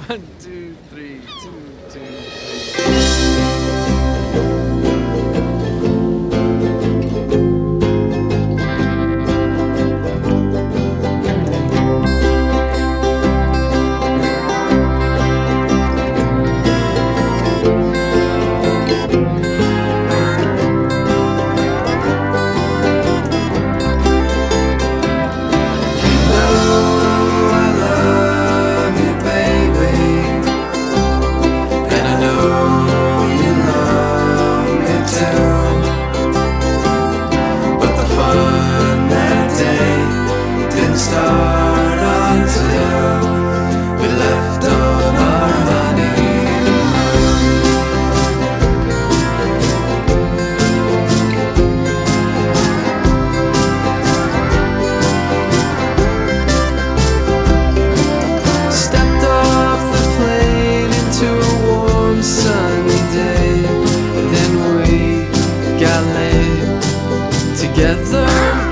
1, 2, 3, 2, 2, 3. Start until we left all our honeymoon. Stepped off the plane into a warm sunny day, then we got laid together.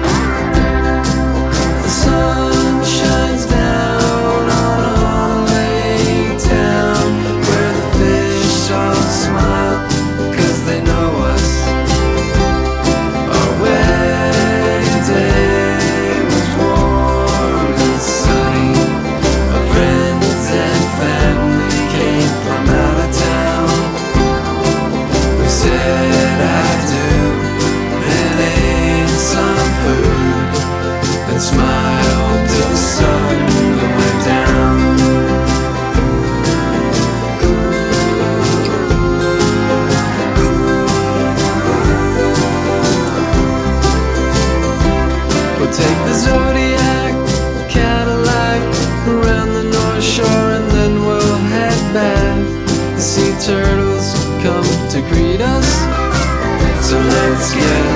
Sun shines down on a lake town where the fish all smile 'cause they know us. Our wedding day was warm and sunny. Our friends and family came from out of town. We said I do, then ate some food and smiled till the sun went down. We'll take the Zodiac Cadillac around the North Shore and then we'll head back. The sea turtles come to greet us, so let's get